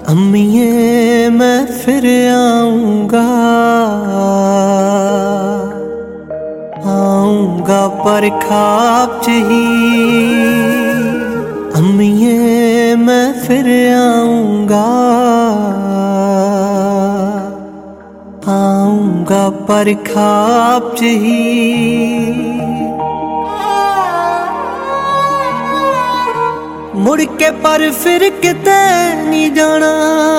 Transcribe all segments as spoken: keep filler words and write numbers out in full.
अम्मिये मैं फिर आऊंगा, आऊंगा पर ख्वाब च ही। अम्मिये मैं फिर आऊंगा, आऊंगा पर ख्वाब च ही। मुड़ के पर फिर किते नहीं जाना,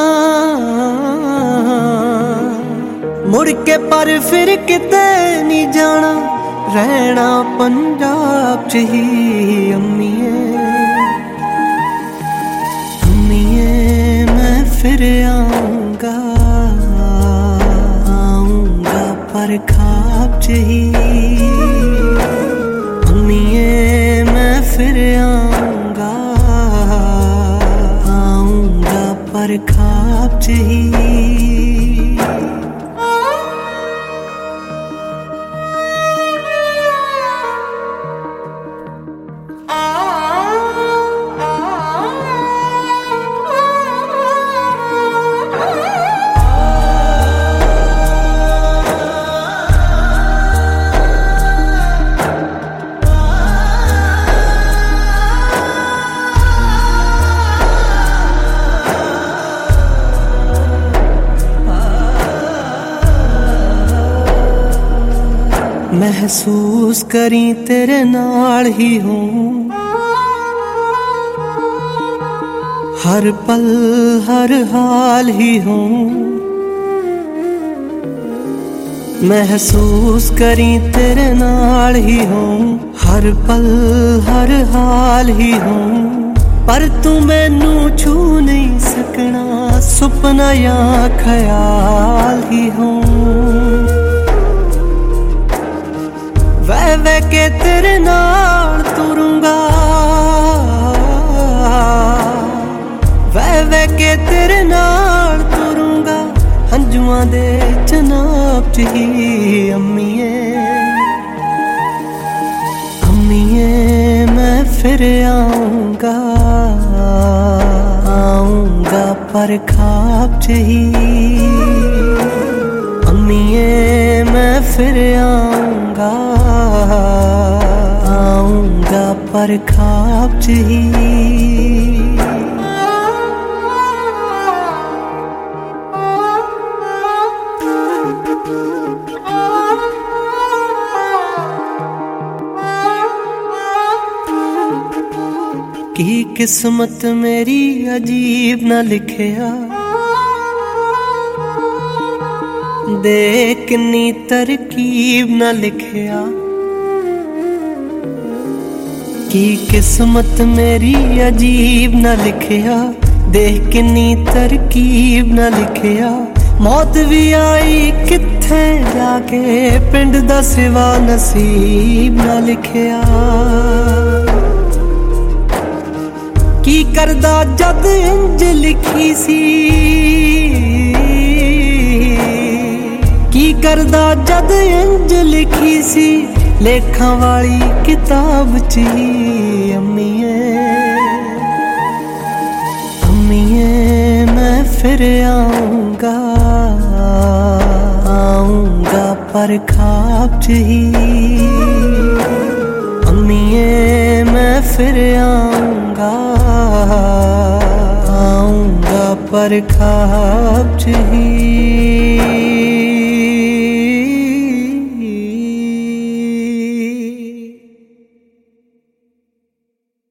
मुड़ के पर फिर किते नहीं जाना, रहना पंजाब च ही। अम्मिये अम्मिये मैं फिर आऊंगा, आऊंगा पर ख्वाब च ही। अम्मिये मैं फिर आऊंगा, आऊंगा पर ख्वाब च ही। महसूस करी तेरे नाल ही हूँ, हर पल हर हाल ही हूँ। महसूस करी तेरे नाल ही हूँ, हर पल हर हाल ही हूँ। पर तू मैनू छू नहीं सकना, सुपना या ख्याल ही हूँ। वह वह के तेरे नाल तुरूंगा, वह वह के तेरे नाल तुरूंगा, हंजुआं दे चनाब च ही। अम्मिये अम्मिये मैं फिर आऊंगा, आऊंगा पर ख्वाब च ही। अम्मिये मैं फिर आऊंगा, आऊंगा पर ख्वाब च ही। की किस्मत मेरी अजीब न लिखिया, देख किन्नी तरकीब न लिखिया। की किस्मत मेरी अजीब न लिखिया, देख किन्नी तरकीब न लिखिया। मौत भी आई किथे जाके, पिंड दा सिवा नसीब न लिखिया। की करदा जद इंज लिखी सी, की करदा जद इंज लिखी सी, लेखां वाली किताब च ही। अम्मिये अम्मिये मैं फिर आऊंगा, आऊंगा पर ख्वाब च ही। अम्मिये मैं फिर आऊंगा, आऊंगा पर ख्वाब च ही।